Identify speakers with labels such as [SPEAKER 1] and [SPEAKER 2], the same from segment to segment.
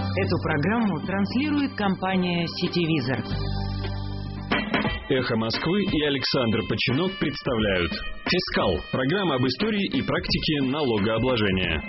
[SPEAKER 1] Эту программу транслирует компания «Сетевизор».
[SPEAKER 2] «Эхо Москвы» и Александр Починок представляют «Фискал» – программа об истории и практике налогообложения.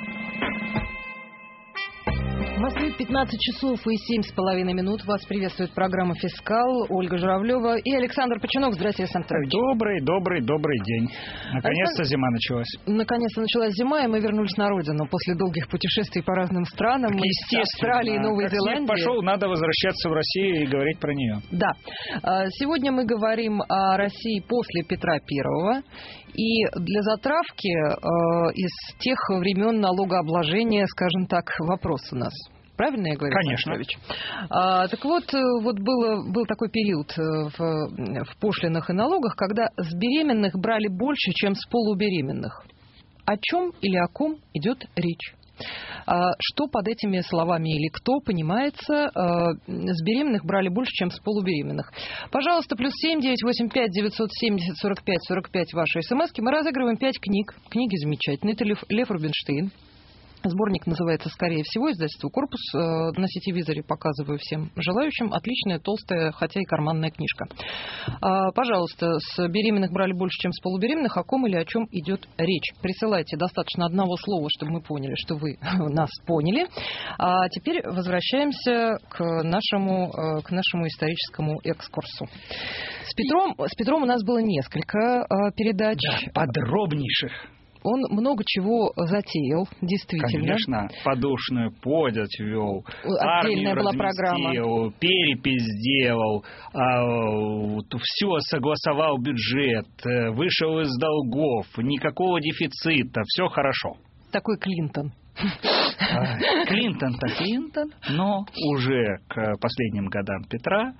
[SPEAKER 3] В Москве 15 часов и 7,5 минут. Вас приветствует программа «Фискал». Ольга Журавлева и Александр Починок. Здравствуйте, Александр Петрович.
[SPEAKER 4] Добрый день. Наконец-то зима началась.
[SPEAKER 3] Наконец-то началась зима, и мы вернулись на родину после долгих путешествий по разным странам. Из Австралии и Новой Зеландии.
[SPEAKER 4] Пошел, надо возвращаться в Россию и говорить про нее.
[SPEAKER 3] Да. Сегодня мы говорим о России после Петра I. И для затравки из тех времен налогообложения, скажем так, вопрос у нас. Правильно я говорю?
[SPEAKER 4] Конечно.
[SPEAKER 3] Так вот был такой период в пошлинах и налогах, когда с беременных брали больше, чем с полубеременных. О чем или о ком идет речь? Что под этими словами или кто понимается, с беременных брали больше, чем с полубеременных. Пожалуйста, +7 985 970 45 45 ваши смски. Мы разыгрываем 5 книг. Книги замечательные. Это Лев Рубинштейн. Сборник называется, скорее всего, издательство «Корпус». На Сетевизоре показываю всем желающим. Отличная, толстая, хотя и карманная книжка. Пожалуйста, с беременных брали больше, чем с полубеременных. О ком или о чем идет речь? Присылайте достаточно одного слова, чтобы мы поняли, что вы нас поняли. А теперь возвращаемся к нашему историческому экскурсу. С Петром у нас было несколько передач.
[SPEAKER 4] Да, подробнейших.
[SPEAKER 3] Он много чего затеял, действительно.
[SPEAKER 4] Конечно, подушную подать вел,
[SPEAKER 3] отдельная была программа,
[SPEAKER 4] перепись сделал, все согласовал бюджет, вышел из долгов, никакого дефицита, все хорошо.
[SPEAKER 3] Такой Клинтон.
[SPEAKER 4] Клинтон-то Клинтон, но уже к последним годам Петра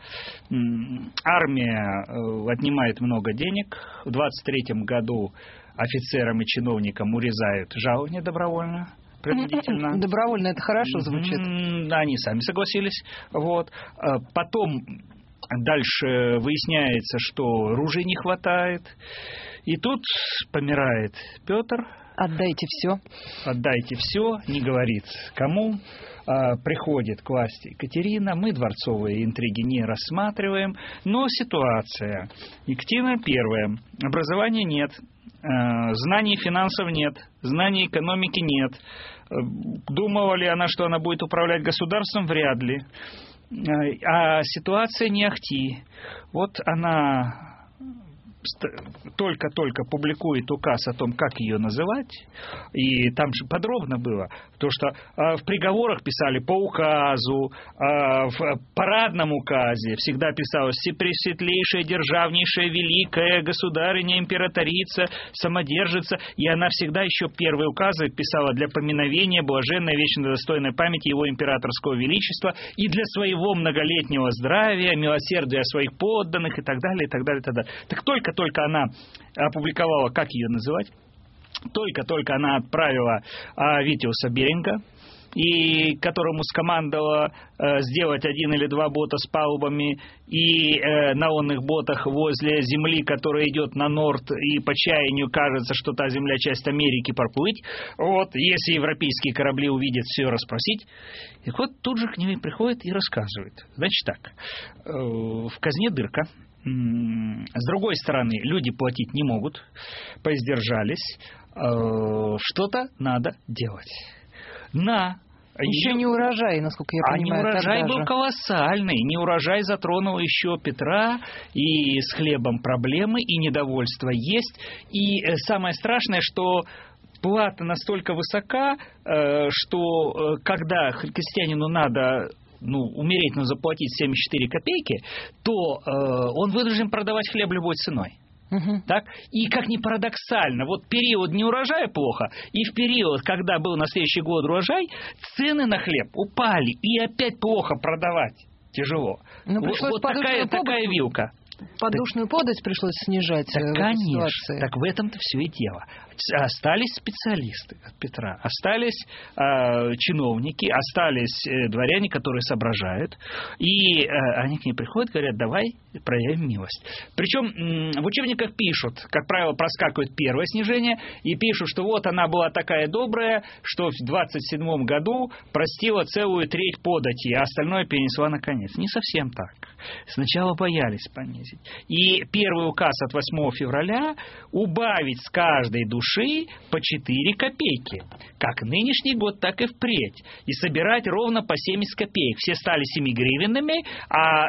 [SPEAKER 4] армия отнимает много денег. В 23-м году офицерам и чиновникам урезают жалование добровольно, принудительно.
[SPEAKER 3] Добровольно, это хорошо звучит.
[SPEAKER 4] Они сами согласились. Вот. Потом дальше выясняется, что ружей не хватает. И тут помирает Петр.
[SPEAKER 3] Отдайте все, не говорит кому. Приходит к власти Екатерина, мы дворцовые интриги не рассматриваем, но ситуация. Екатерина I. Образования нет, знаний финансов нет, знаний экономики нет. Думала ли она, что она будет управлять государством? Вряд ли. А ситуация не ахти. Вот она только публикует указ о том, как ее называть, и там же подробно было, потому что в приговорах писали по указу, в парадном указе всегда писалось «Всепресветлейшая, державнейшая, великая государыня, императрица, самодержица», и она всегда еще первые указы писала для поминовения блаженной, вечно достойной памяти его императорского величества и для своего многолетнего здравия, милосердия своих подданных и так далее, и так далее, и так далее. Так только она опубликовала, как ее называть, только она отправила Витиуса Беринга, и которому скомандовала сделать 1 или 2 бота с палубами, и на онных ботах возле земли, которая идет на норд, и по чаянию кажется, что та земля часть Америки, проплыть. Вот, если европейские корабли увидят, все расспросить. И вот тут же к ним приходит и рассказывает. Значит так, в казне дырка. С другой стороны, люди платить не могут, поиздержались, что-то надо делать. Еще не урожай, насколько я понимаю.
[SPEAKER 4] А неурожай был колоссальный. Неурожай затронул еще Петра, и с хлебом проблемы, и недовольство есть. И самое страшное, что плата настолько высока, что когда крестьянину надо умереть, но заплатить 74 копейки, то он вынужден продавать хлеб любой ценой. Так? И как ни парадоксально, вот период неурожая плохо, и в период, когда был на следующий год урожай, цены на хлеб упали, и опять плохо продавать тяжело. Вот такая вилка.
[SPEAKER 5] подушную подать пришлось снижать в этой ситуации.
[SPEAKER 3] Так в этом-то все и дело. Остались специалисты от Петра, остались чиновники, остались дворяне, которые соображают, и они к ней приходят, говорят, давай проявим милость. Причем в учебниках пишут, как правило, проскакивает первое снижение, и пишут, что вот она была такая добрая, что в 27 году простила целую треть подати, а остальное перенесла на конец. Не совсем так. Сначала боялись понизить. И первый указ от 8 февраля убавить с каждой души по 4 копейки. Как нынешний год, так и впредь. И собирать ровно по 70 копеек. Все стали 7-гривенными, а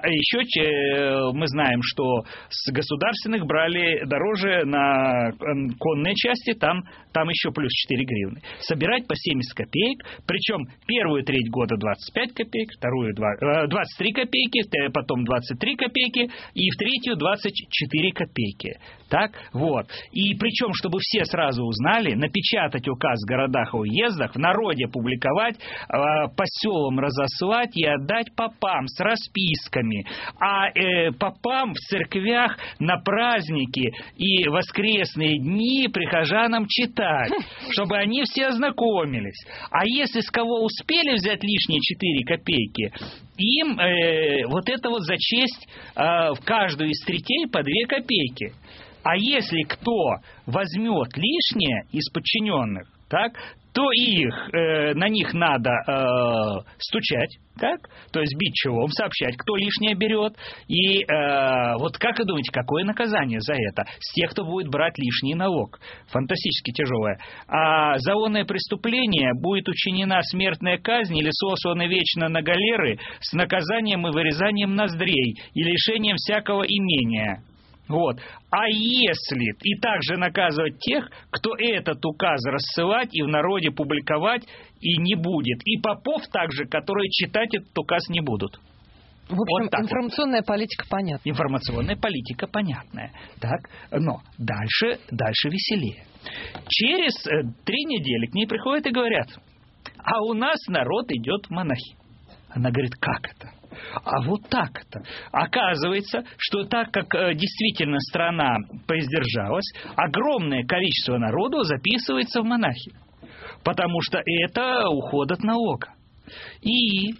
[SPEAKER 3] еще мы знаем, что с государственных брали дороже на конные части, там еще плюс 4 гривны. Собирать по 70 копеек, причем первую треть года 25 копеек, вторую 23 копейки, потом 23 копейки, и в третью 24 копейки. Так, вот. И причем, чтобы все сразу узнали, напечатать указ в городах и уездах, в народе публиковать, по селам разослать и отдать попам с расписками. А попам в церквях на праздники и воскресные дни прихожанам читать, чтобы они все ознакомились. А если с кого успели взять лишние 4 копейки, им вот это вот зачесть в каждую из третей по 2 копейки. А если кто возьмет лишнее из подчиненных, так, то на них надо стучать, так, то есть бить челом, сообщать, кто лишнее берет. И вот как вы думаете, какое наказание за это? С тех, кто будет брать лишний налог. Фантастически тяжелое. А за онное преступление будет учинена смертная казнь или сосланы вечно на галеры с наказанием и вырезанием ноздрей и лишением всякого имения. Вот. А если и также наказывать тех, кто этот указ рассылать и в народе публиковать и не будет. И попов также, которые читать этот указ не будут.
[SPEAKER 5] В общем, вот информационная политика понятна.
[SPEAKER 3] Информационная политика понятная. Так, но дальше веселее. Через 3 недели к ней приходят и говорят, а у нас народ идет в монахи. Она говорит, как это? А вот так-то. Оказывается, что так как действительно страна поиздержалась, огромное количество народу записывается в монахи. Потому что это уход от налога. И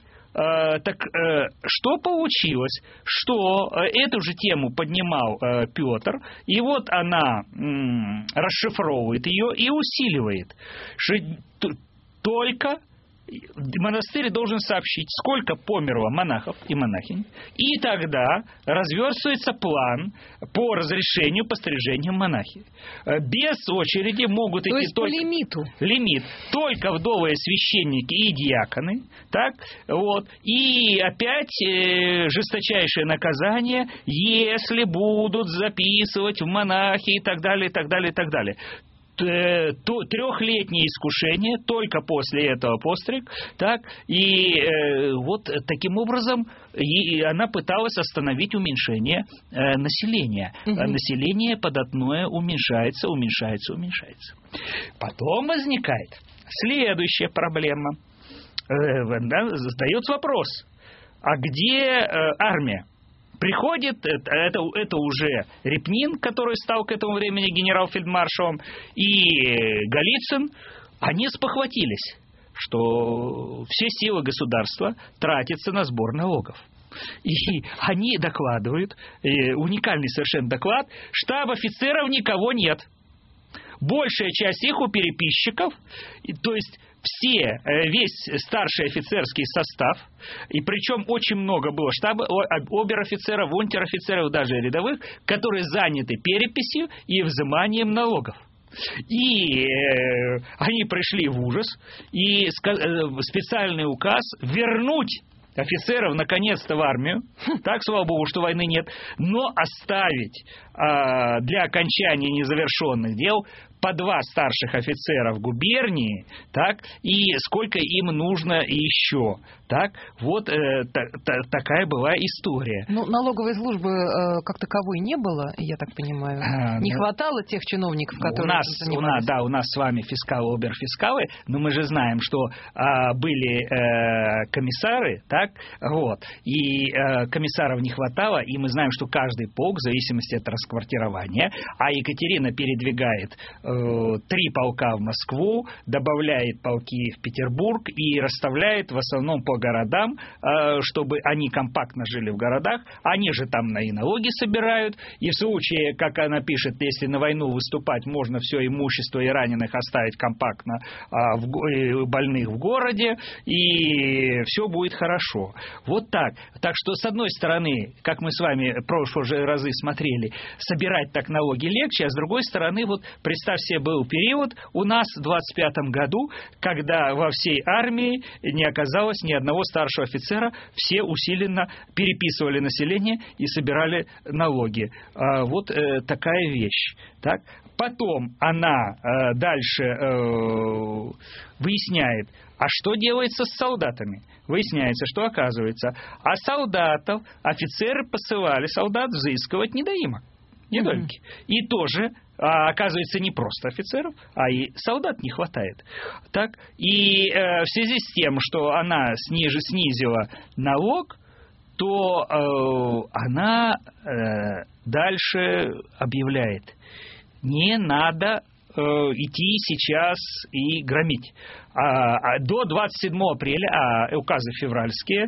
[SPEAKER 3] что получилось? Что эту же тему поднимал Петр, и вот она расшифровывает ее и усиливает. Только монастырь должен сообщить, сколько померло монахов и монахинь, и тогда разверстывается план по разрешению пострижения монахи. Без очереди могут идти только...
[SPEAKER 5] по лимиту.
[SPEAKER 3] Лимит. Только вдовые священники и диаконы. Так, вот. И опять жесточайшее наказание, если будут записывать в монахи и так далее, и так далее, и так далее. 3-летнее искушение, только после этого постриг, так, и вот таким образом она пыталась остановить уменьшение населения. Население податное уменьшается. Потом возникает следующая проблема. Задается вопрос, а где армия? Приходит, это уже Репнин, который стал к этому времени генерал-фельдмаршалом, и Голицын, они спохватились, что все силы государства тратятся на сбор налогов. И они докладывают, уникальный совершенно доклад, штаб офицеров никого нет. Большая часть их у переписчиков, то есть весь старший офицерский состав, и причем очень много было штаба обер-офицеров, унтер-офицеров, даже рядовых, которые заняты переписью и взиманием налогов. И они пришли в ужас, и специальный указ вернуть офицеров наконец-то в армию, так, слава богу, что войны нет, но оставить для окончания незавершенных дел по 2 старших офицера в губернии, так, и сколько им нужно еще, так, вот такая была история.
[SPEAKER 5] Ну, налоговой службы как таковой не было, я так понимаю. Не хватало тех чиновников, которые занимались.
[SPEAKER 3] У нас с вами фискалы, оберфискалы, но мы же знаем, что были комиссары, так, вот, и комиссаров не хватало, и мы знаем, что каждый полк, в зависимости от расквартирования, а Екатерина передвигает 3 полка в Москву, добавляет полки в Петербург и расставляет в основном по городам, чтобы они компактно жили в городах, они же там и налоги собирают, и в случае, как она пишет, если на войну выступать, можно все имущество и раненых оставить компактно, больных в городе, и все будет хорошо. Вот так. Так что, с одной стороны, как мы с вами в прошлые разы смотрели, собирать так налоги легче, а с другой стороны, вот представь себе, был период у нас в 25-м году, когда во всей армии не оказалось ни одного старшего офицера, все усиленно переписывали население и собирали налоги. Вот такая вещь. Так? Потом она дальше выясняет, а что делается с солдатами? Выясняется, что оказывается, а солдатов офицеры посылали солдат взыскивать недоимок. Недоимки. И тоже, оказывается, не просто офицеров, а и солдат не хватает. Так? И в связи с тем, что она снизила налог, то она дальше объявляет: не надо идти сейчас и громить. До 27 апреля, указы февральские,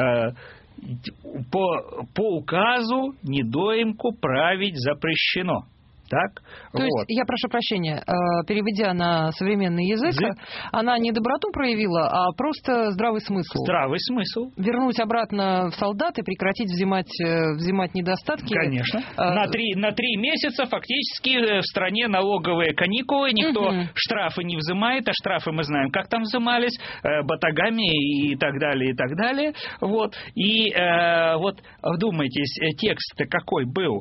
[SPEAKER 3] по указу недоимку править запрещено. Так?
[SPEAKER 5] То есть, я прошу прощения, переведя на современный язык, она не доброту проявила, а просто здравый смысл.
[SPEAKER 3] Здравый смысл.
[SPEAKER 5] Вернуть обратно в солдат и прекратить взимать недостатки.
[SPEAKER 3] Конечно. На 3 месяца фактически в стране налоговые каникулы, никто штрафы не взимает, а штрафы мы знаем, как там взимались, батагами и так далее, и так далее. Вот. И вот вдумайтесь, текст-то какой был.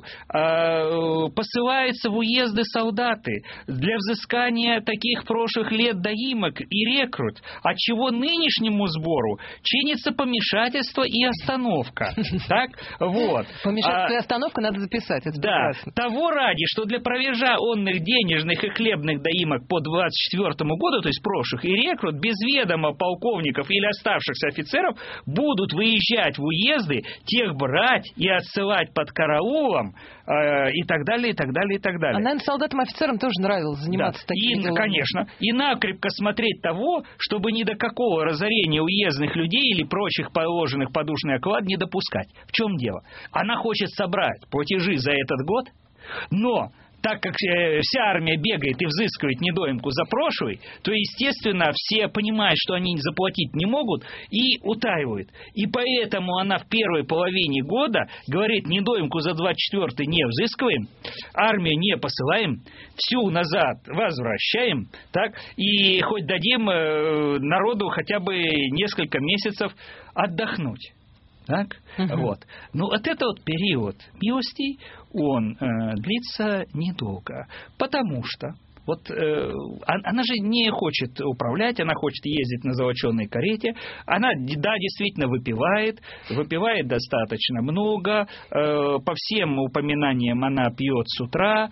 [SPEAKER 3] Посылается в уезды солдаты для взыскания таких прошлых лет доимок и рекрут, отчего нынешнему сбору чинится помешательство и остановка. Так? Вот.
[SPEAKER 5] Помешательство и остановка надо записать. Это
[SPEAKER 3] да.
[SPEAKER 5] прекрасно.
[SPEAKER 3] Того ради, что для провержа онных денежных и хлебных доимок по 24 году, то есть прошлых, и рекрут без ведома полковников или оставшихся офицеров будут выезжать в уезды, тех брать и отсылать под караулом, и так далее, и так далее, и так далее.
[SPEAKER 5] А, наверное, солдатам-офицерам тоже нравилось заниматься такими делами.
[SPEAKER 3] Конечно. И накрепко смотреть того, чтобы ни до какого разорения уездных людей или прочих положенных подушный оклад не допускать. В чем дело? Она хочет собрать платежи за этот год, но так как вся армия бегает и взыскивает недоимку за прошлый, то, естественно, все понимают, что они заплатить не могут, и утаивают. И поэтому она в первой половине года говорит: недоимку за 24-й не взыскиваем, армию не посылаем, всю назад возвращаем, так, и хоть дадим народу хотя бы несколько месяцев отдохнуть. Так? Вот. Но вот этот вот период милостей, он длится недолго, потому что вот она же не хочет управлять, она хочет ездить на золоченой карете. Она, да, действительно выпивает достаточно много. По всем упоминаниям она пьет с утра.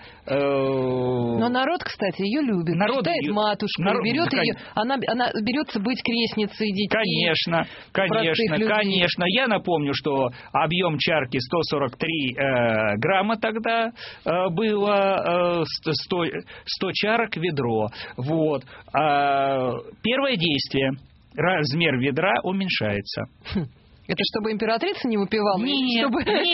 [SPEAKER 5] Но народ, кстати, ее любит.
[SPEAKER 3] Народ
[SPEAKER 5] считает матушкой, берет ее, она берется быть крестницей детей.
[SPEAKER 3] Конечно. Я напомню, что объем чарки 143 грамма тогда было, 100 чарок ведро. Вот. Первое действие. Размер ведра уменьшается.
[SPEAKER 5] Это чтобы императрица не выпивала?
[SPEAKER 3] Нет.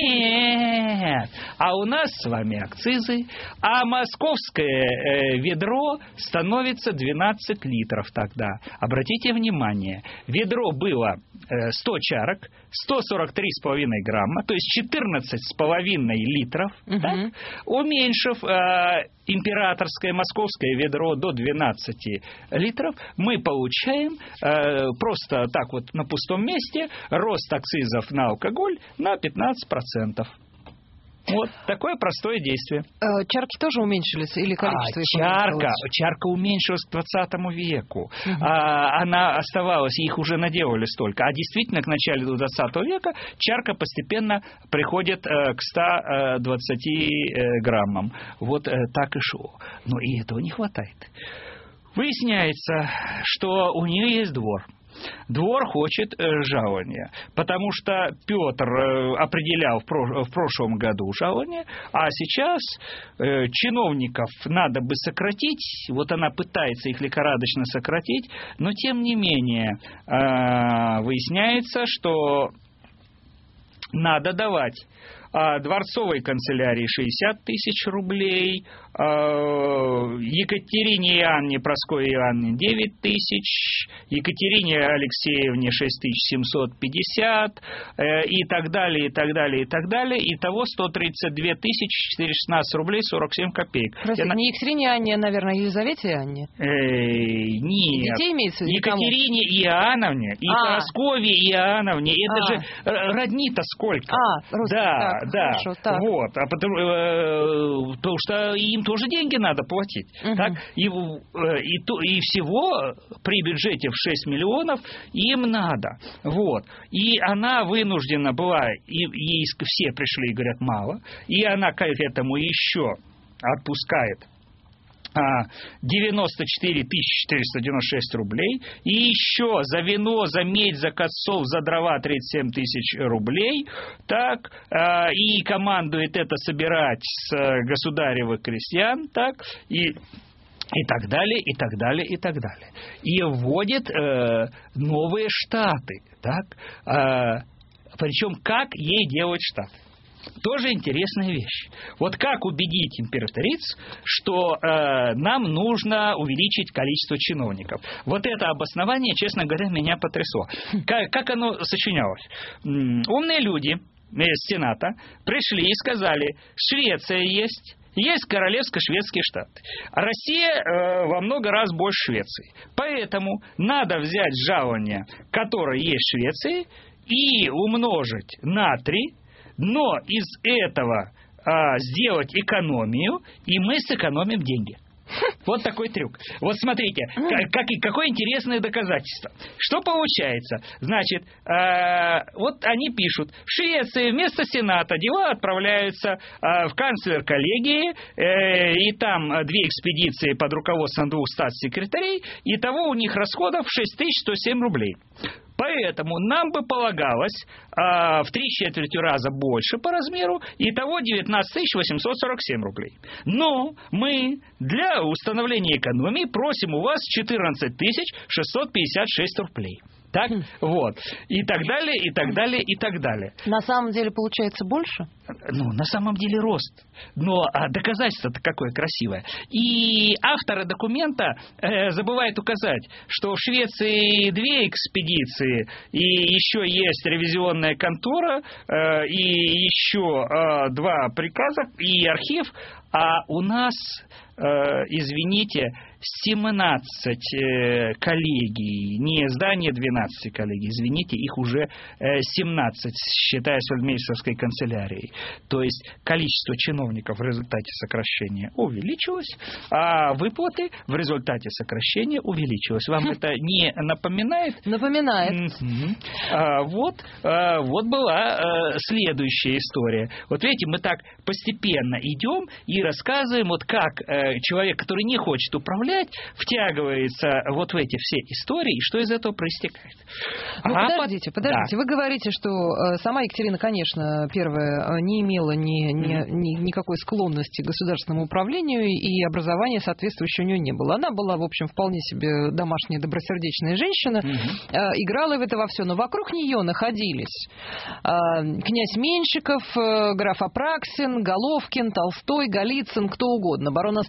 [SPEAKER 3] А у нас с вами акцизы, а московское ведро становится 12 литров тогда. Обратите внимание, ведро было 100 чарок, 143,5 грамма, то есть 14,5 литров, так? Уменьшив императорское московское ведро до 12 литров, мы получаем просто так вот на пустом месте рост акцизов на алкоголь на 15%.
[SPEAKER 4] Вот такое простое действие.
[SPEAKER 5] Чарки тоже уменьшились или количество их
[SPEAKER 4] чарка уменьшилась к 20 веку. Она оставалась, их уже наделали столько. А действительно, к началу 20 века чарка постепенно приходит к 120 граммам. Вот так и шло. Но и этого не хватает. Выясняется, что у нее есть двор. Двор хочет жалования, потому что Петр определял в прошлом году жалование, а сейчас чиновников надо бы сократить, вот она пытается их лихорадочно сократить, но тем не менее выясняется, что надо давать дворцовой канцелярии 60 тысяч рублей, Екатерине Иоанне, Прасковье Иоанне 9 тысяч, Екатерине Алексеевне 6750 и так далее, и так далее, и так далее. Итого 132 416 рублей 47 копеек.
[SPEAKER 5] Простите, не Екатерине Иоанне, наверное, Елизавете Иоанне?
[SPEAKER 4] Нет.
[SPEAKER 5] Детей имеется в виду?
[SPEAKER 4] Екатерине Иоанновне и Прасковье Иоанновне. Это же родни-то сколько? Да. Да, хорошо, вот, потому что им тоже деньги надо платить. Так? И всего при бюджете в 6 миллионов им надо. Вот. И она вынуждена была, и ей все пришли и говорят, мало, и она к этому еще отпускает 94 496 рублей, и еще за вино, за медь, за косцов, за дрова 37 тысяч рублей, так, и командует это собирать с государевых крестьян, так, и так далее, и так далее, и так далее. И вводит новые штаты, так, причем как ей делать штаты. Тоже интересная вещь. Вот как убедить императриц, что нам нужно увеличить количество чиновников? Вот это обоснование, честно говоря, меня потрясло. Как оно сочинялось? Умные люди из Сената пришли и сказали, Швеция есть королевско-шведские штаты. А Россия во много раз больше Швеции. Поэтому надо взять жалование, которое есть в Швеции, и умножить на 3, но из этого сделать экономию, и мы сэкономим деньги. Вот такой трюк. Вот смотрите, какое интересное доказательство. Что получается? Значит, вот они пишут, в Швеции вместо Сената дела отправляются в канцлер-коллегии, и там 2 экспедиции под руководством 2 статс-секретарей, и того у них расходов 6107 рублей. Поэтому нам бы полагалось в 3/4 раза больше по размеру, итого 19 847 рублей. Но мы для установления экономии просим у вас 14 656 рублей. Так, вот. И так далее, и так далее, и так далее.
[SPEAKER 5] На самом деле получается больше?
[SPEAKER 4] Ну, на самом деле рост. Но доказательство-то какое красивое. И авторы документа забывают указать, что в Швеции 2 экспедиции, и еще есть ревизионная контора, и еще 2 приказа, и архив, а у нас, извините, 17 коллегий, не здание 12 коллегий, извините, их уже 17, считая с фельдмейстерской канцелярией. То есть количество чиновников в результате сокращения увеличилось, а выплаты в результате сокращения увеличилось. Вам это не напоминает?
[SPEAKER 5] Напоминает.
[SPEAKER 4] Вот была следующая история. Вот видите, мы так постепенно идем и рассказываем, вот как человек, который не хочет управлять, втягивается вот в эти все истории, и что из этого проистекает.
[SPEAKER 5] Подождите.
[SPEAKER 4] Да.
[SPEAKER 5] Вы говорите, что сама Екатерина, конечно, первая, не имела никакой склонности к государственному управлению, и образования соответствующего у нее не было. Она была, в общем, вполне себе домашняя, добросердечная женщина, играла в это во все, но вокруг нее находились князь Меньшиков, граф Апраксин, Головкин, Толстой, Голицын, кто угодно, барон Асторгин,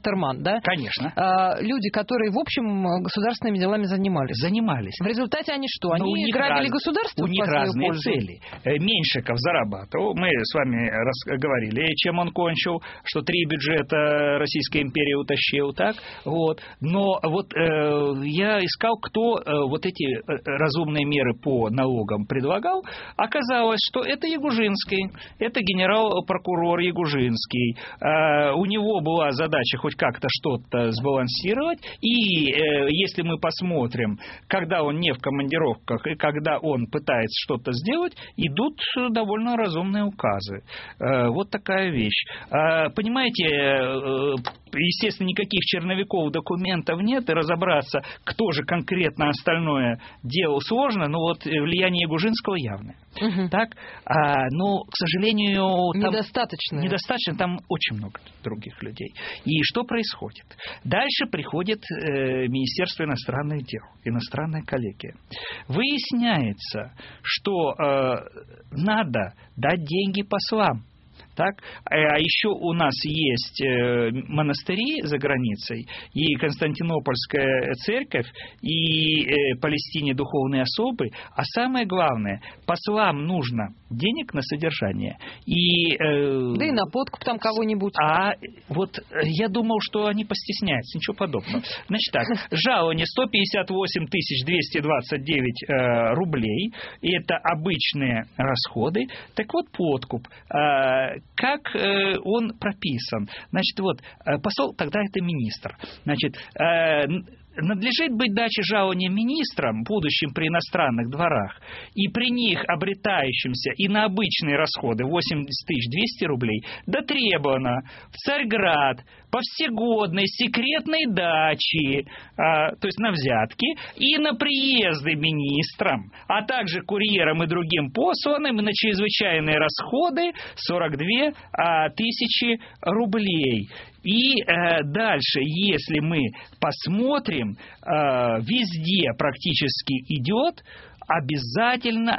[SPEAKER 5] Штерман, да?
[SPEAKER 3] Конечно.
[SPEAKER 5] Люди, которые, в общем, государственными делами занимались. В результате они что? Они грабили государство?
[SPEAKER 3] У них разные цели. Меньшиков зарабатывал, мы с вами говорили, чем он кончил, что 3 бюджета Российской империи утащил, так? Вот. Но вот я искал, кто вот эти разумные меры по налогам предлагал. Оказалось, что это Ягужинский, это генерал-прокурор Ягужинский. У него была задача хоть как-то что-то сбалансировать, и если мы посмотрим, когда он не в командировках и когда он пытается что-то сделать, идут довольно разумные указы. Вот такая вещь. Понимаете, естественно, никаких черновиков документов нет, и разобраться, кто же конкретно остальное делал, сложно, но вот влияние Ягужинского явное. Так? Но, к сожалению, недостаточно, там очень много других людей. И что происходит? Дальше приходит Министерство иностранных дел, иностранная коллегия. Выясняется, что надо дать деньги послам. Так? А еще у нас есть монастыри за границей, и Константинопольская церковь, и Палестине духовные особы. А самое главное, послам нужно денег на содержание.
[SPEAKER 5] Да и на подкуп там кого-нибудь.
[SPEAKER 3] А вот я думал, что они постесняются, ничего подобного. Значит так, жалование 158 229 рублей, и это обычные расходы. Так вот, подкуп. Как он прописан? Значит, вот, посол, тогда это министр. Значит, надлежит быть даче жалования министрам, будущим при иностранных дворах, и при них обретающимся и на обычные расходы 80 200 рублей, дотребовано в Царьград по всегодной секретной даче, то есть на взятки, и на приезды министрам, а также курьерам и другим посланным, и на чрезвычайные расходы 42 тысячи рублей. И дальше, если мы посмотрим, везде практически идет обязательно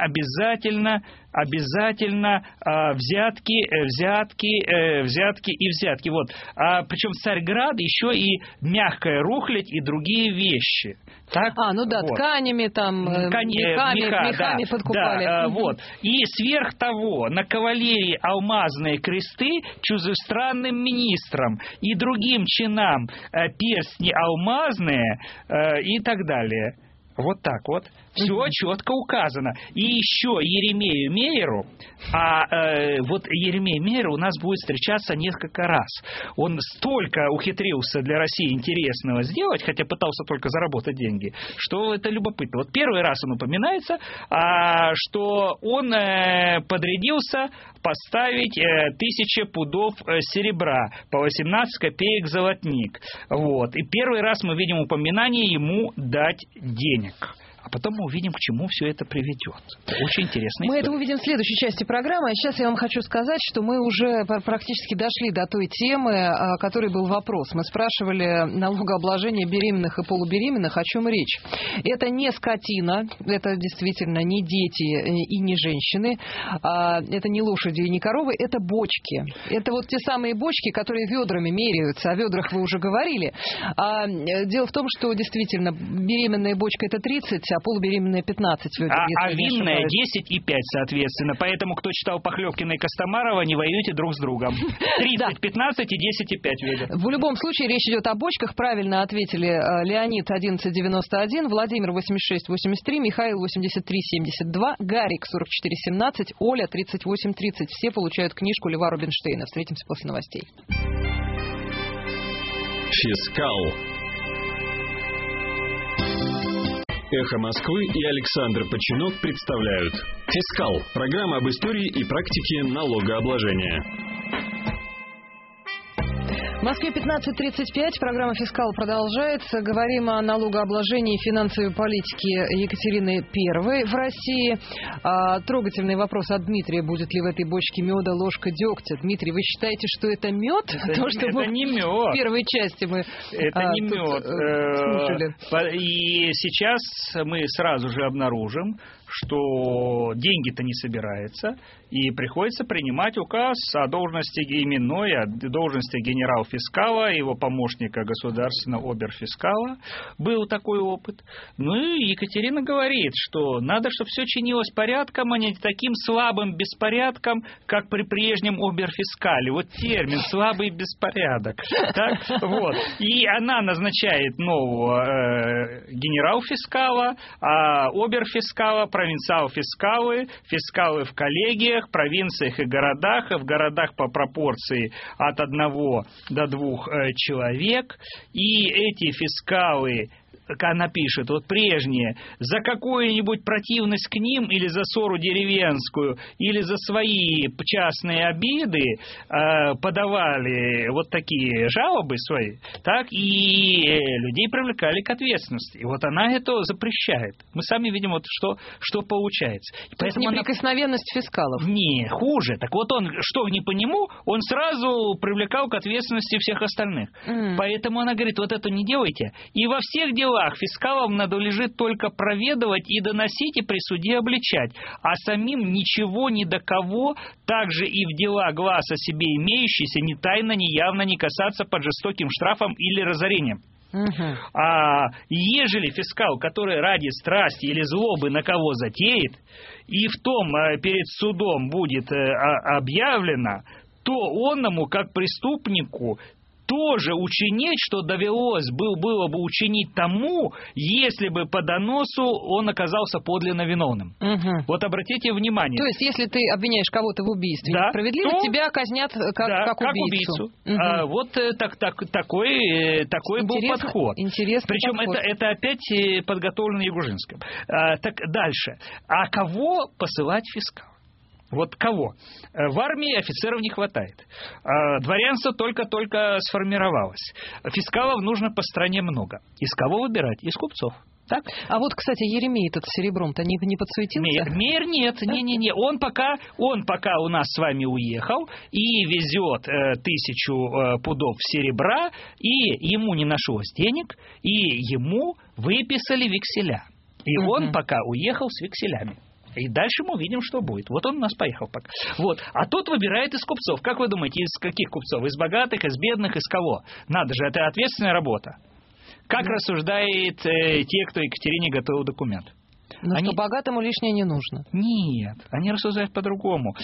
[SPEAKER 3] взятки. Вот. Причем Царьград еще и мягкая рухлядь и другие вещи. Так?
[SPEAKER 5] Ну да, вот. Тканями там, мехами подкупали.
[SPEAKER 3] Да, вот. И сверх того, на кавалерии алмазные кресты чужестранным министрам и другим чинам перстни алмазные и так далее. Вот так вот. Все четко указано. И еще Еремею Мейеру, вот Еремей Мейер у нас будет встречаться несколько раз. Он столько ухитрился для России интересного сделать, хотя пытался только заработать деньги, что это любопытно. Вот первый раз он упоминается, что он подрядился поставить 1000 пудов серебра по 18 копеек золотник. Вот. И первый раз мы видим упоминание ему дать денег. А потом мы увидим, к чему все это приведет. Очень интересно.
[SPEAKER 5] Мы это увидим в следующей части программы. А сейчас я вам хочу сказать, что мы уже практически дошли до той темы, о которой был вопрос. Мы спрашивали налогообложение беременных и полубеременных, о чем речь. Это не скотина, это действительно не дети и не женщины, это не лошади и не коровы, это бочки. Это вот те самые бочки, которые ведрами меряются. О ведрах вы уже говорили. Дело в том, что действительно беременная бочка это 30, а полубеременная 15 ведер.
[SPEAKER 3] А винная 10,5, соответственно. Поэтому, кто читал Похлёбкина и Костомарова, не воюйте друг с другом. 30, 15 и 10,5 ведер.
[SPEAKER 5] В любом случае, речь идет о бочках. Правильно ответили Леонид 1191, Владимир 8683, Михаил 8372, Гарик 4417, Оля 3830. Все получают книжку Льва Рубинштейна. Встретимся после новостей.
[SPEAKER 2] Фискал. Эхо Москвы и Александр Починок представляют «Фискал» – программа об истории и практике налогообложения.
[SPEAKER 5] В Москве 15:35. Программа «Фискал» продолжается. Говорим о налогообложении и финансовой политике Екатерины I в России. Трогательный вопрос от Дмитрия. Будет ли в этой бочке меда ложка дегтя? Дмитрий, вы считаете, что это мед?
[SPEAKER 3] Это не мед.
[SPEAKER 5] В первой части мы
[SPEAKER 3] это не мед.
[SPEAKER 5] слушали.
[SPEAKER 3] И сейчас мы сразу же обнаружим, что деньги-то не собирается, и приходится принимать указ о должности именной, о должности генерал-фискала, его помощника государственного оберфискала. Был такой опыт. Ну и Екатерина говорит, что надо, чтобы все чинилось порядком, а не таким слабым беспорядком, как при прежнем оберфискале. Вот термин «слабый беспорядок». Так? Вот. И она назначает нового генерал-фискала, а оберфискала, провинциал-фискалы, фискалы в коллегиях, провинциях и городах, в городах по пропорции от 1 до 2 человек. И эти фискалы, она пишет, вот прежние, за какую-нибудь противность к ним или за ссору деревенскую, или за свои частные обиды подавали вот такие жалобы свои, так, и людей привлекали к ответственности. И вот она это запрещает. Мы сами видим, вот что получается.
[SPEAKER 5] То есть неприкосновенность фискалов?
[SPEAKER 3] Не, хуже. Так вот он, что не по нему, он сразу привлекал к ответственности всех остальных. Поэтому она говорит, вот это не делайте. И во всех делах фискалам надлежит только проведывать и доносить, и при суде обличать, а самим ничего ни до кого, также и в дела глаз о себе имеющиеся, ни тайно, ни явно не касаться под жестоким штрафом или разорением. А ежели фискал, который ради страсти или злобы на кого затеет, и в том перед судом будет объявлено, то онному, как преступнику, тоже учинить, что довелось было бы учинить тому, если бы по доносу он оказался подлинно виновным. Вот обратите внимание.
[SPEAKER 5] То есть, если ты обвиняешь кого-то в убийстве,
[SPEAKER 3] да,
[SPEAKER 5] справедливо,
[SPEAKER 3] то
[SPEAKER 5] тебя казнят как убийцу.
[SPEAKER 3] Вот такой был подход.
[SPEAKER 5] Интересный
[SPEAKER 3] Причем
[SPEAKER 5] подход.
[SPEAKER 3] Это опять подготовлено Ягужинским. Так дальше. А кого посылать в фискал? Вот кого? В армии офицеров не хватает. Дворянство только-только сформировалось. Фискалов нужно по стране много. Из кого выбирать? Из купцов. Так?
[SPEAKER 5] А вот, кстати, Еремей этот с серебром-то не подсуетился?
[SPEAKER 3] Мейер нет. Не. Он пока у нас с вами уехал и везет 1000 пудов серебра, и ему не нашлось денег, и ему выписали векселя. И он пока уехал с векселями. И дальше мы увидим, что будет. Вот он у нас поехал пока. Вот. А тот выбирает из купцов. Как вы думаете, из каких купцов? Из богатых, из бедных, из кого? Надо же, это ответственная работа. Как рассуждает те, кто Екатерине готовил документ?
[SPEAKER 5] Но что богатому лишнее не нужно.
[SPEAKER 3] Нет, они рассуждают по-другому.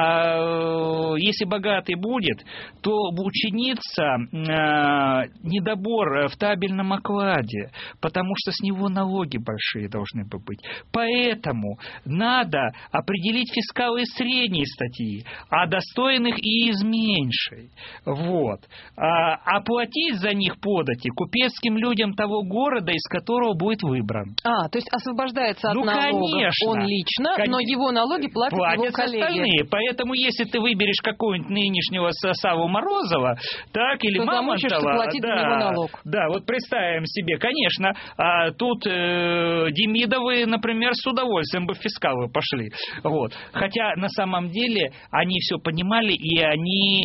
[SPEAKER 3] А если богатый будет, то учинится недобор в табельном окладе, потому что с него налоги большие должны бы быть. Поэтому надо определить фискалы из средней статьи, а достойных и из меньшей. Вот. А платить за них подати купецким людям того города, из которого будет выбран.
[SPEAKER 5] То есть освобождается от налогов
[SPEAKER 3] конечно,
[SPEAKER 5] он лично, но его налоги платят его коллеги.
[SPEAKER 3] Остальные. Поэтому если ты выберешь какого-нибудь нынешнего Савву Морозова, так, или Мамонтова,
[SPEAKER 5] платить за него налог.
[SPEAKER 3] Да, вот представим себе, конечно, тут Демидовы, например, с удовольствием бы в фискалы пошли. Вот. Хотя на самом деле они все понимали, и они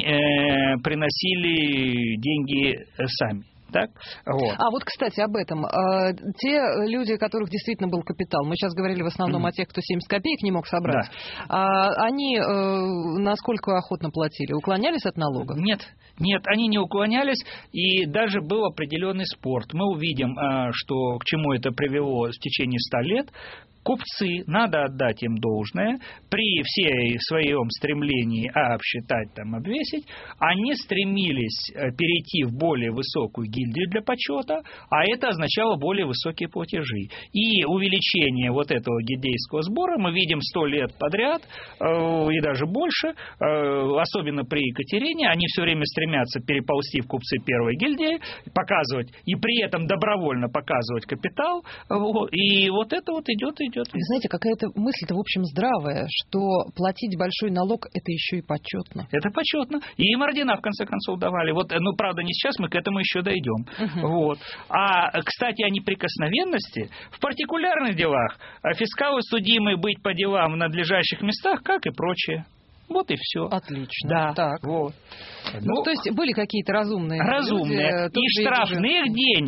[SPEAKER 3] приносили деньги сами. Так? Вот.
[SPEAKER 5] А вот, кстати, об этом. Те люди, у которых действительно был капитал, мы сейчас говорили в основном о тех, кто 70 копеек не мог собрать, они насколько охотно платили? Уклонялись от налогов?
[SPEAKER 3] Нет, они не уклонялись, и даже был определенный спор. Мы увидим, что к чему это привело в течение 100 лет. Купцы, надо отдать им должное, при всей своем стремлении обсчитать, обвесить, они стремились перейти в более высокую гильдию для почета, а это означало более высокие платежи. И увеличение вот этого гильдейского сбора мы видим 100 лет подряд, и даже больше, особенно при Екатерине, они все время стремятся переползти в купцы первой гильдии, показывать, и при этом добровольно показывать капитал, и вот это вот идет.
[SPEAKER 5] Вы знаете, какая-то мысль-то, в общем, здравая, что платить большой налог – это еще и почетно.
[SPEAKER 3] Это почетно. И им ордена, в конце концов, давали. Вот, правда, не сейчас, мы к этому еще дойдем. Вот. А, кстати, о неприкосновенности. В партикулярных делах фискалы судимы быть по делам в надлежащих местах, как и прочее. Вот и все.
[SPEAKER 5] Отлично.
[SPEAKER 3] Да.
[SPEAKER 5] Так.
[SPEAKER 3] Вот.
[SPEAKER 5] То есть были какие-то разумные.
[SPEAKER 3] Разумные.
[SPEAKER 5] Люди,
[SPEAKER 3] и штрафных денег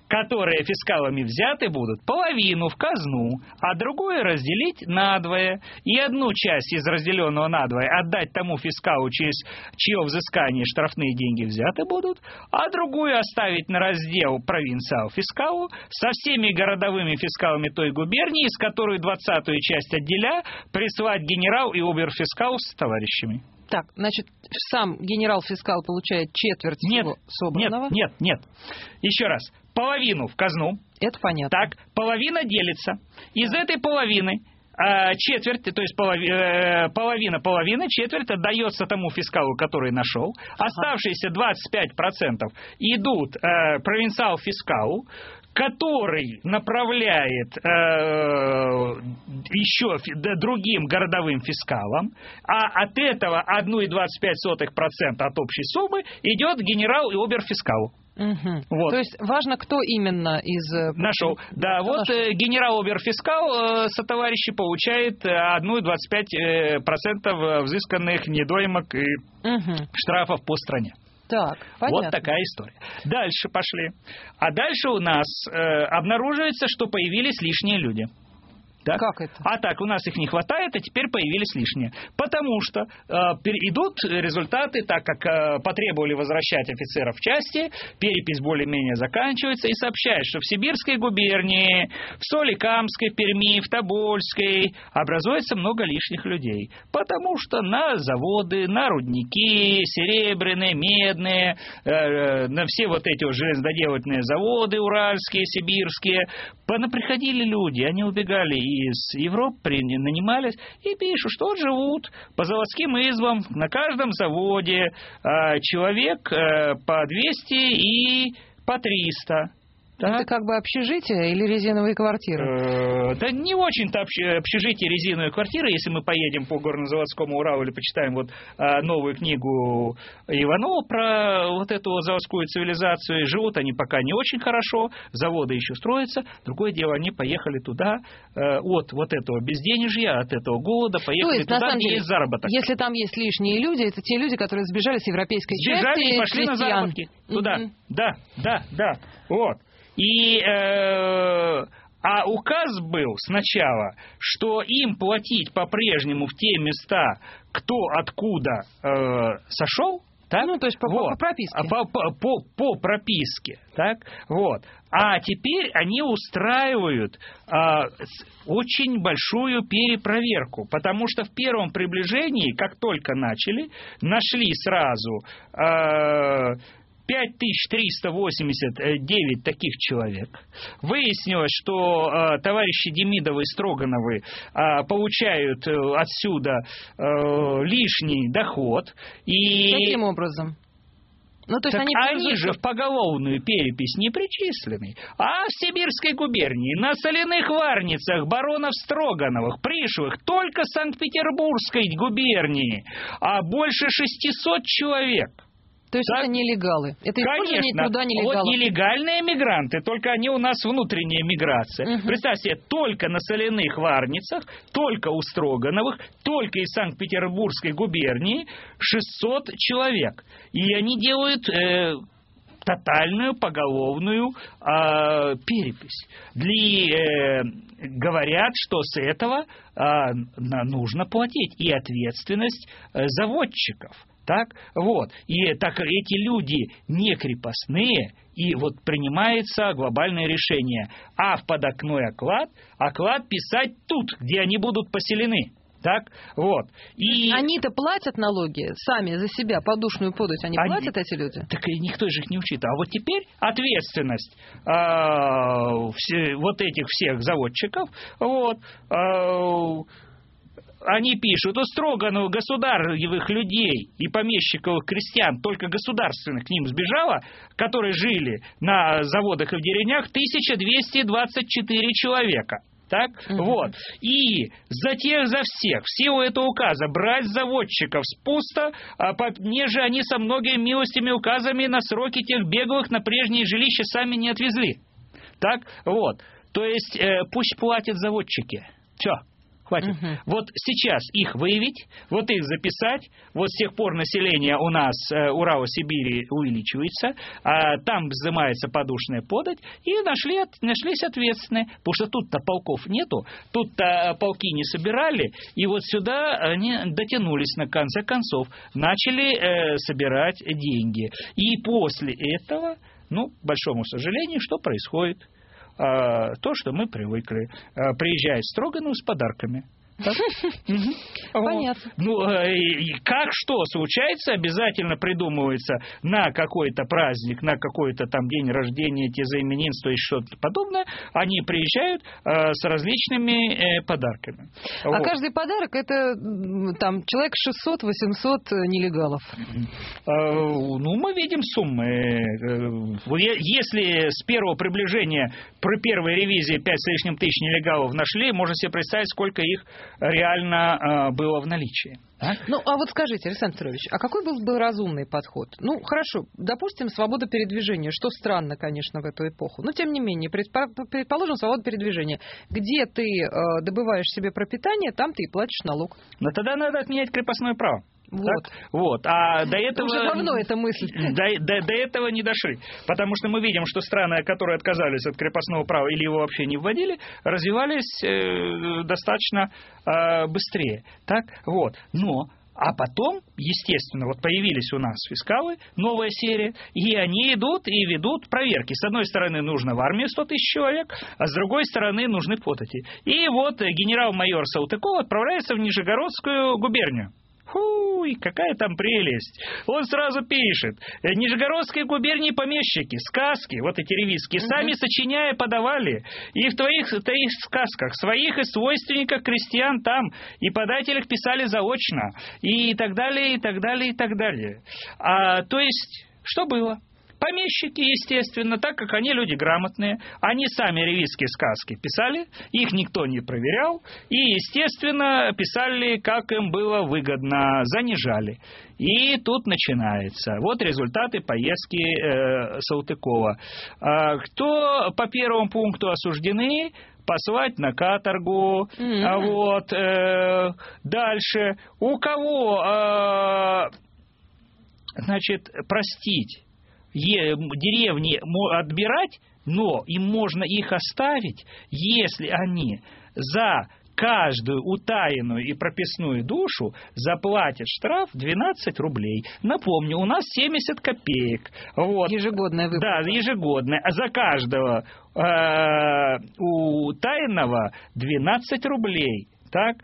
[SPEAKER 4] которые фискалами взяты будут, половину в казну, а другую разделить надвое. И одну часть из разделенного надвое отдать тому фискалу, через чье взыскание штрафные деньги взяты будут, а другую оставить на раздел провинциал-фискалу со всеми городовыми фискалами той губернии, из которой 20-ю часть отделя, прислать генерал и оберфискал с товарищами.
[SPEAKER 5] Так, значит, сам генерал-фискал получает четверть всего собранного?
[SPEAKER 4] Нет. Еще раз. Половину в казну.
[SPEAKER 5] Это понятно.
[SPEAKER 4] Так, половина делится. Из этой половины четверть, то есть половина, четверть отдается тому фискалу, который нашел. Оставшиеся 25% идут провинциал-фискалу, который направляет еще другим городовым фискалам, а от этого 1,25% от общей суммы идет генерал и оберфискалу.
[SPEAKER 5] Угу.
[SPEAKER 4] Вот.
[SPEAKER 5] То есть важно, кто именно из...
[SPEAKER 4] Нашел. Да, вот генерал-оберфискал сотоварищи получает 1,25% взысканных недоимок и штрафов по стране.
[SPEAKER 5] Так, понятно.
[SPEAKER 4] Вот такая история. Дальше пошли. А дальше у нас обнаруживается, что появились лишние люди. Так?
[SPEAKER 5] Как это?
[SPEAKER 4] А так, у нас их не хватает, а теперь появились лишние. Потому что идут результаты, так как потребовали возвращать офицеров в части, перепись более-менее заканчивается, и сообщает, что в Сибирской губернии, в Соликамской, Перми, в Тобольской образуется много лишних людей. Потому что на заводы, на рудники, серебряные, медные, на все вот эти вот железноделательные заводы уральские, сибирские, приходили люди, они убегали из Европы, нанимались и пишут, что вот живут по заводским избам на каждом заводе человек по 200 и по 300.
[SPEAKER 5] Да? Это как бы общежитие или резиновые квартиры?
[SPEAKER 4] Да не очень-то общежитие, резиновые квартиры. Если мы поедем по горнозаводскому Уралу или почитаем вот новую книгу Иванова про вот эту вот заводскую цивилизацию, живут они пока не очень хорошо, заводы еще строятся. Другое дело, они поехали туда от вот этого безденежья, от этого голода, поехали туда, где есть заработок.
[SPEAKER 5] Если там есть лишние люди, это те люди, которые сбежали с европейской части.
[SPEAKER 4] Сбежали и пошли на заработки туда. Да. Вот. И указ был сначала, что им платить по-прежнему в те места, кто откуда сошел. Так?
[SPEAKER 5] Ну, то есть по прописке.
[SPEAKER 4] По прописке. Так? Вот. А теперь они устраивают очень большую перепроверку, потому что в первом приближении, как только нашли сразу 5389 таких человек. Выяснилось, что товарищи Демидовы и Строгановы получают отсюда лишний доход. И...
[SPEAKER 5] Каким образом? Ну, то есть
[SPEAKER 4] они же в поголовную перепись не причислены. А в Сибирской губернии на соляных варницах баронов Строгановых, Пришевых, только Санкт-Петербургской губернии, больше 600 человек.
[SPEAKER 5] То есть это нелегалы. Это использование труда нелегалов.
[SPEAKER 4] Вот нелегальные мигранты, только они у нас внутренняя миграция. Представьте себе, только на соляных варницах, только у Строгановых, только из Санкт-Петербургской губернии 600 человек. И они делают тотальную поголовную перепись. Говорят, что с этого нужно платить. И ответственность заводчиков. Так, вот. И так эти люди не крепостные, и вот принимается глобальное решение. В подокной оклад писать тут, где они будут поселены. Так, вот. И...
[SPEAKER 5] Они-то платят налоги сами за себя, подушную подать, они платят, эти люди?
[SPEAKER 4] Так и никто же их не учит. А вот теперь ответственность вот этих всех заводчиков, вот, они пишут, у Строгановых государевых людей и помещиковых крестьян, только государственных, к ним сбежало, которые жили на заводах и в деревнях, 1224 человека. Так? Вот. И за всех, в силу этого указа, брать заводчиков с пусто, неже они со многими милостями указами на сроки тех беглых на прежние жилища сами не отвезли. Так? Вот. То есть, пусть платят заводчики. Все. Хватит. Вот сейчас их выявить, вот их записать. Вот с тех пор население у нас Урала-Сибири увеличивается, а там взимается подушная подать, и нашлись ответственные. Потому что тут-то полков нету, тут-то полки не собирали, и вот сюда они дотянулись на конце концов, начали собирать деньги. И после этого, к большому сожалению, что происходит? То, что мы привыкли. Приезжает Строганов с подарками.
[SPEAKER 5] Понятно.
[SPEAKER 4] Как что случается, обязательно придумывается на какой-то праздник, на какой-то там день рождения, тезаименинство и что-то подобное, они приезжают с различными подарками.
[SPEAKER 5] А каждый подарок это там человек 600-800 нелегалов.
[SPEAKER 4] Мы видим суммы. Если с первого приближения при первой ревизии 5 с лишним тысяч нелегалов нашли, можно себе представить, сколько их реально было в наличии.
[SPEAKER 5] А вот скажите, Александр Петрович, а какой был бы разумный подход? Хорошо, допустим, свобода передвижения, что странно, конечно, в эту эпоху, но тем не менее, предположим, свобода передвижения. Где ты добываешь себе пропитание, там ты и платишь налог.
[SPEAKER 4] Но тогда надо отменять крепостное право.
[SPEAKER 5] Вот.
[SPEAKER 4] А до этого...
[SPEAKER 5] Уже давно эта мысль.
[SPEAKER 4] До этого не дошли. Потому что мы видим, что страны, которые отказались от крепостного права или его вообще не вводили, развивались достаточно быстрее. А потом, естественно, появились у нас фискалы, новая серия, и они идут и ведут проверки. С одной стороны, нужно в армию 100 тысяч человек, а с другой стороны, нужны подати. И генерал-майор Салтыков отправляется в Нижегородскую губернию. Какая там прелесть. Он сразу пишет: Нижегородской губернии помещики, сказки, эти ревизские, сами сочиняя подавали. И в твоих сказках, своих и свойственниках крестьян там, и подателях писали заочно. И так далее, и так далее, и так далее. То есть, что было? Помещики, естественно, так как они люди грамотные, они сами ревизские сказки писали, их никто не проверял, и, естественно, писали, как им было выгодно, занижали. И тут начинается. Вот результаты поездки Салтыкова. Кто по первому пункту осуждены? Послать на каторгу. Дальше. У кого, простить? Деревни отбирать, но им можно их оставить, если они за каждую утаянную и прописную душу заплатят штраф 12 рублей. Напомню, у нас 70 копеек.
[SPEAKER 5] Ежегодная выплата.
[SPEAKER 4] Да, ежегодная. А за каждого утаянного 12 рублей. Так,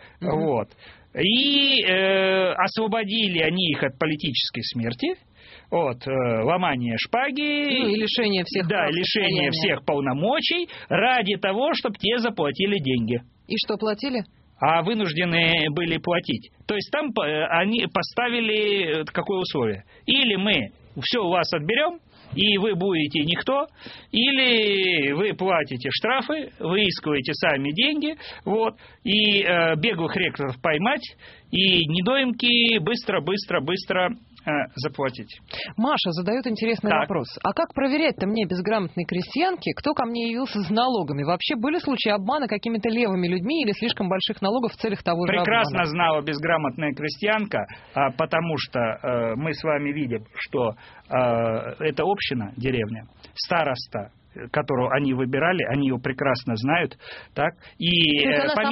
[SPEAKER 4] И освободили они их от политической смерти. Ломание шпаги.
[SPEAKER 5] И лишение всех прав.
[SPEAKER 4] Да, лишение всех полномочий ради того, чтобы те заплатили деньги.
[SPEAKER 5] И что платили?
[SPEAKER 4] А вынуждены были платить. То есть там они поставили какое условие? Или мы все у вас отберем, и вы будете никто, или вы платите штрафы, выискиваете сами деньги, и беглых рекрутов поймать, и недоимки быстро заплатить.
[SPEAKER 5] Маша задает интересный вопрос. А как проверять-то мне, безграмотной крестьянке, кто ко мне явился с налогами? Вообще были случаи обмана какими-то левыми людьми или слишком больших налогов в целях того же обмана?
[SPEAKER 4] Прекрасно знала безграмотная крестьянка, потому что мы с вами видим, что это община, деревня, староста, которую они выбирали, они его прекрасно знают, так, и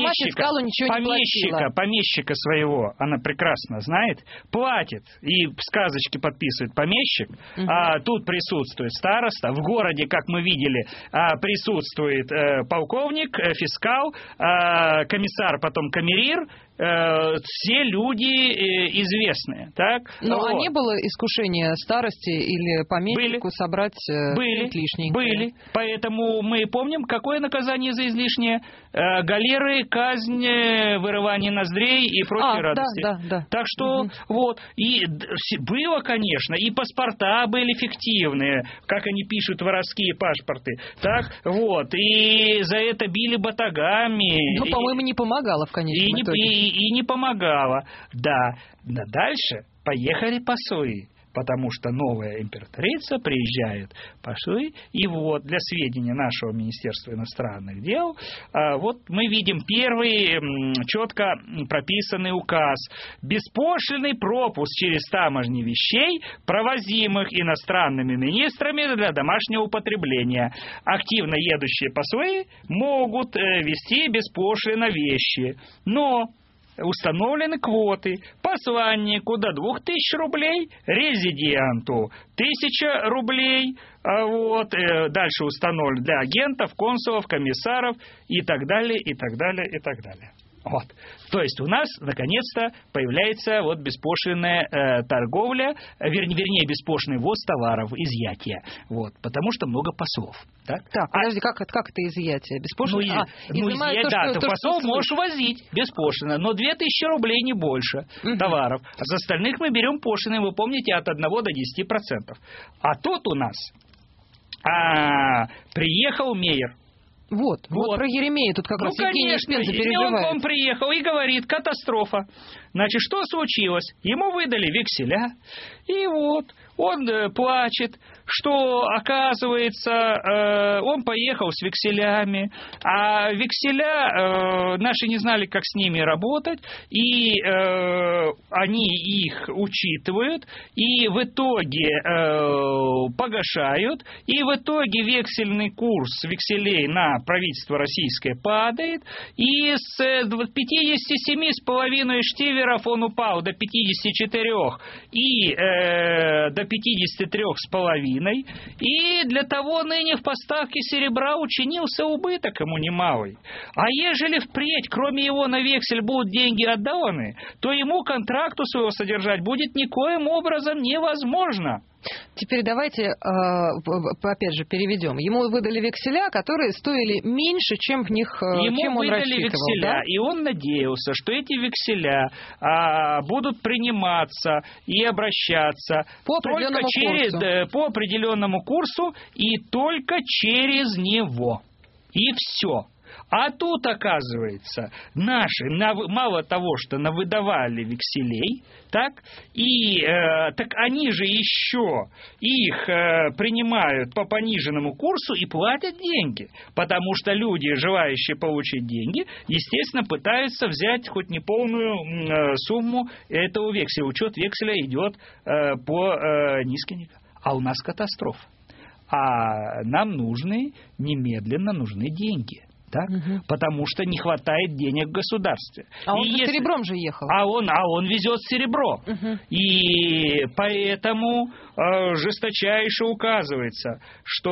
[SPEAKER 4] помещика своего она прекрасно знает, платит, и сказочки подписывает помещик, а тут присутствует староста, в городе, как мы видели, присутствует полковник, фискал, комиссар, потом камерир, все люди известные, так?
[SPEAKER 5] А не было искушения старости или помещику собрать лишнее?
[SPEAKER 4] Были. Поэтому мы помним, какое наказание за излишнее: галеры, казнь, вырывание ноздрей и прочие радости.
[SPEAKER 5] Да.
[SPEAKER 4] Так что и было, конечно, и паспорта были фиктивные, как они пишут, воровские паспорты, так, и за это били батагами.
[SPEAKER 5] По-моему, не помогало в конечном итоге.
[SPEAKER 4] И не помогало, да. Но дальше поехали послы.
[SPEAKER 3] потому что новая императрица, приезжают послы, и вот для сведения нашего Министерства иностранных дел, вот мы видим первый четко прописанный указ: беспошлинный пропуск через таможни вещей, провозимых иностранными министрами для домашнего употребления. Активно едущие послы могут везти беспошлино вещи, но установлены квоты: посланнику до 2000 рублей, резиденту 1000 рублей, вот, дальше установлен для агентов, консулов, комиссаров и так далее, и так далее, и так далее. Вот. То есть у нас наконец-то появляется вот беспошлинная торговля, вернее беспошлинный ввоз товаров, изъятие, вот, потому что много послов. Так,
[SPEAKER 5] подожди, как это изъятие? Беспошлино?
[SPEAKER 3] Посол можешь возить беспошлино, но 2000 рублей не больше товаров. А с остальных мы берем пошлины, вы помните, от 1 до 10%. А тут у нас приехал мейер.
[SPEAKER 5] Вот про Еремея тут как раз Евгений Шпенза переживает.
[SPEAKER 3] Он приехал и говорит: катастрофа. Значит, что случилось? Ему выдали векселя, и вот он плачет, что, оказывается, он поехал с векселями, а векселя наши не знали, как с ними работать, и они их учитывают, и в итоге погашают, и в итоге вексельный курс векселей на правительство российское падает, и с 57,5 штиверов он упал до 54 и до 53,5, и для того ныне в поставке серебра учинился убыток ему немалый. А ежели впредь, кроме его на вексель, будут деньги отдаваны, то ему контракту своего содержать будет никоим образом невозможно.
[SPEAKER 5] Теперь давайте, опять же, переведем. Ему выдали векселя, которые стоили меньше, чем в них, чем он рассчитывал. Ему выдали векселя, да?
[SPEAKER 3] И он надеялся, что эти векселя будут приниматься и обращаться по определенному курсу и только через него. И все. А тут, оказывается, наши, мало того, что навыдавали векселей, так они же еще их принимают по пониженному курсу и платят деньги, потому что люди, желающие получить деньги, естественно, пытаются взять хоть неполную сумму этого векселя. Учет векселя идет по низким. А у нас катастрофа. А нам немедленно нужны деньги. Так? Потому что не хватает денег в государстве.
[SPEAKER 5] А он за серебром же ехал.
[SPEAKER 3] А он везет серебро. И поэтому жесточайше указывается,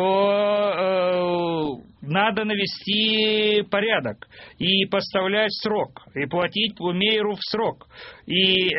[SPEAKER 3] что надо навести порядок и поставлять в срок, и платить мейеру в срок. И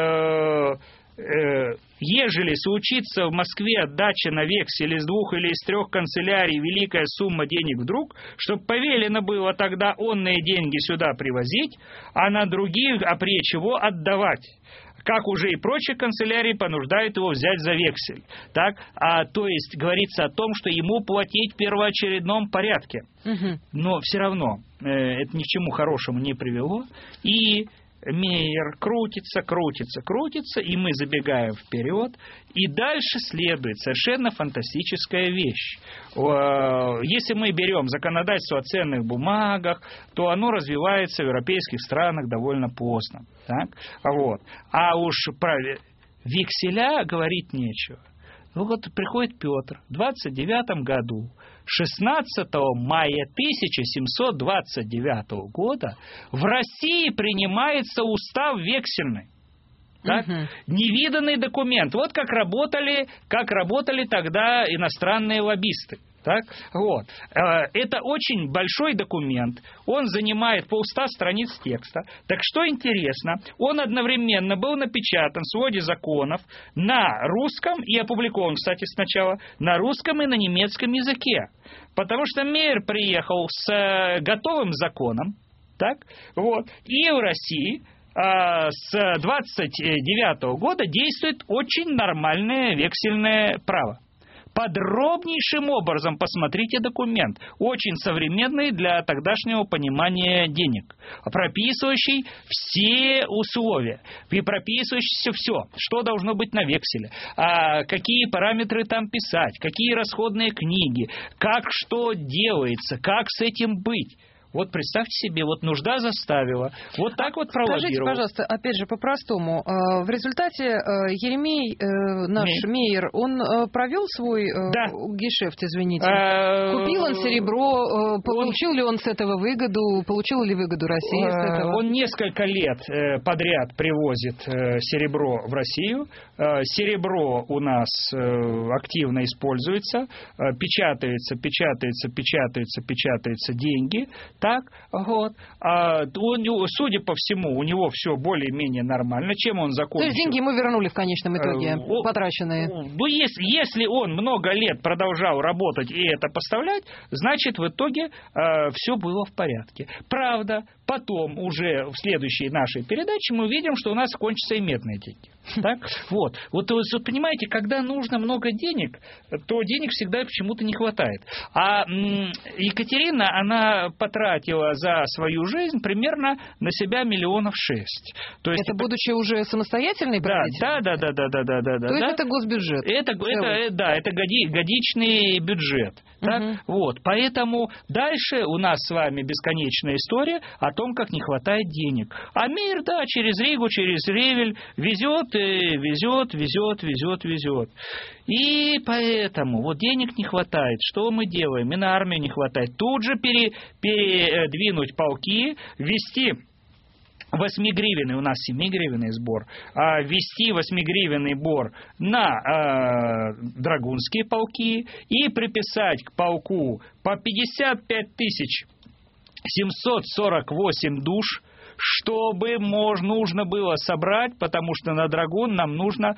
[SPEAKER 3] ежели случится в Москве отдача на вексель из 2 или из 3 канцелярий великая сумма денег вдруг, чтобы повелено было тогда онные деньги сюда привозить, а на других опречь его отдавать, как уже и прочие канцелярии понуждают его взять за вексель. Так? То есть говорится о том, что ему платить в первоочередном порядке. Но все равно это ни к чему хорошему не привело. И мейер крутится, и мы забегаем вперед, и дальше следует совершенно фантастическая вещь. Если мы берем законодательство о ценных бумагах, то оно развивается в европейских странах довольно поздно. Так? Вот. А уж про векселя говорить нечего. Вот приходит Петр в 29 году, 16 мая 1729 года в России принимается устав вексельный. Так? Невиданный документ. Вот как работали тогда иностранные лоббисты. Так? Вот. Это очень большой документ. Он занимает 100 страниц текста. Так что интересно, он одновременно был напечатан в своде законов на русском и опубликован, кстати, сначала на русском и на немецком языке. Потому что мейер приехал с готовым законом. Так? Вот. И в России с 29 года действует очень нормальное вексельное право.
[SPEAKER 4] подробнейшим образом посмотрите документ, очень современный для тогдашнего понимания денег, прописывающий все условия, и прописывающий все, что должно быть на векселе, какие параметры там писать, какие расходные книги, как что делается, как с этим быть. Вот представьте себе, вот нужда заставила. Вот так вот пролоббировал.
[SPEAKER 5] Скажите, пожалуйста, опять же, по-простому. В результате Еремей, наш мейер, он провел свой гешефт, извините? Купил он серебро, получил ли он с этого выгоду, получила ли выгоду Россия с этого?
[SPEAKER 4] Он несколько лет подряд привозит серебро в Россию. Серебро у нас активно используется, печатаются деньги. Так, вот. Судя по всему, у него все более-менее нормально. Чем он закончил?
[SPEAKER 5] То есть деньги ему вернули в конечном итоге, потраченные?
[SPEAKER 4] Ну, если он много лет продолжал работать и это поставлять, значит, в итоге все было в порядке. Правда, потом уже в следующей нашей передаче мы увидим, что у нас кончатся и медные деньги. Так? Вот, понимаете, когда нужно много денег, то денег всегда почему-то не хватает. А Екатерина, она потратила за свою жизнь примерно на себя 6 миллионов. То есть
[SPEAKER 5] это будучи уже самостоятельной правительницей?
[SPEAKER 4] Да.
[SPEAKER 5] То есть это госбюджет?
[SPEAKER 4] Это годичный бюджет. Так? Вот, поэтому дальше у нас с вами бесконечная история о том, как не хватает денег. А мир, через Ригу, через Ревель везет. И поэтому вот денег не хватает. Что мы делаем? И на армию не хватает. Тут же передвинуть полки, ввести 8-гривенный, у нас 7-гривенный сбор, ввести 8-гривенный сбор на драгунские полки и приписать к полку по 55 748 душ, чтобы нужно было собрать, потому что на драгун нам нужно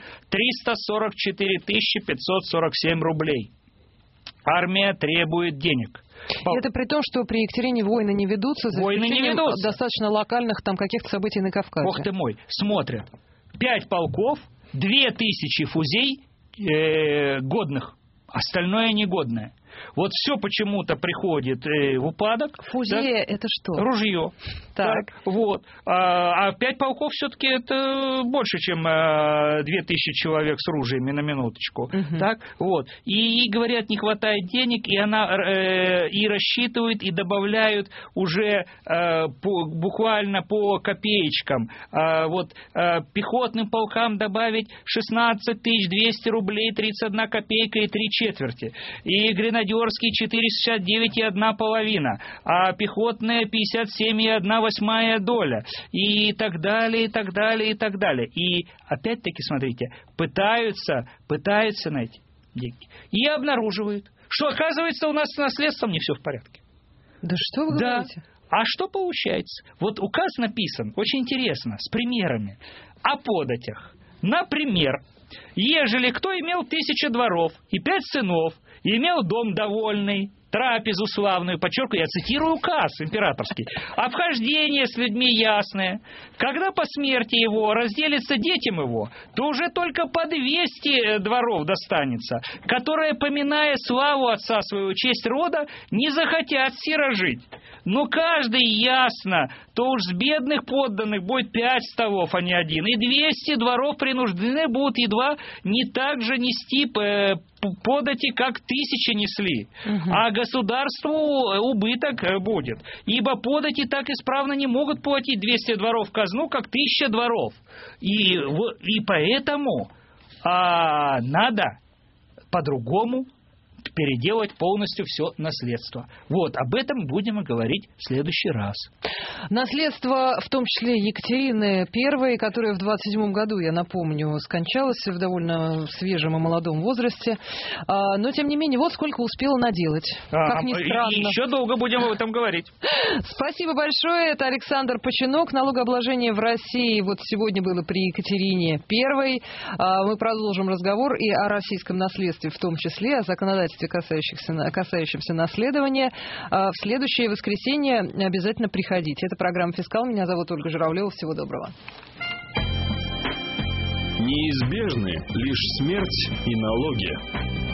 [SPEAKER 4] 344 547 рублей. Армия требует денег.
[SPEAKER 5] Это при том, что при Екатерине войны не ведутся, за исключением достаточно локальных там каких-то событий на Кавказе.
[SPEAKER 4] Бог ты мой, смотрят. 5 полков, 2000 фузей годных, остальное негодное. Вот все почему-то приходит в упадок.
[SPEAKER 5] Фузея это что?
[SPEAKER 4] Ружье. Так. Вот. А 5 полков все-таки это больше, чем 2000 человек с ружьями на минуточку. Так. Вот. И говорят, не хватает денег, и она и рассчитывают, и добавляют уже буквально по копеечкам. Вот пехотным полкам добавить 16 200 рублей, 31 копейка и 3/4. И гренадерские 469 и 1/2, а пехотные 57 и 1/8 доля, и так далее, и так далее, и так далее. И опять-таки, смотрите, пытаются найти деньги. И обнаруживают, что, оказывается, у нас с наследством не все в порядке.
[SPEAKER 5] Да что вы говорите?
[SPEAKER 4] А что получается? Вот указ написан, очень интересно, с примерами о податях. Например, ежели кто имел 1000 дворов и 5 сынов, и имел дом довольный, трапезу славную, подчеркиваю, я цитирую указ императорский, обхождение с людьми ясное, когда по смерти его разделится детям его, то уже только по 200 дворов достанется, которые, поминая славу отца своего, честь рода, не захотят сирожить. Но каждый ясно, то уж с бедных подданных будет 5 столов, а не 1, и 200 дворов принуждены будут едва не так же нести подати, как 1000 несли, а государству убыток будет, ибо подати так исправно не могут платить 200 дворов в казну, как 1000 дворов. И поэтому надо по-другому переделать полностью все наследство. Вот, об этом будем говорить в следующий раз.
[SPEAKER 5] Наследство, в том числе Екатерины I, которая в 27 году, я напомню, скончалась в довольно свежем и молодом возрасте. Но, тем не менее, вот сколько успела наделать. Как ни странно.
[SPEAKER 4] И еще долго будем об этом говорить.
[SPEAKER 5] Спасибо большое. Это Александр Починок. Налогообложение в России вот сегодня было при Екатерине I. Мы продолжим разговор и о российском наследстве, в том числе о законодательстве, касающемся наследования. В следующее воскресенье обязательно приходите. Это программа «Фискал». Меня зовут Ольга Журавлева. Всего доброго.
[SPEAKER 2] Неизбежны лишь смерть и налоги.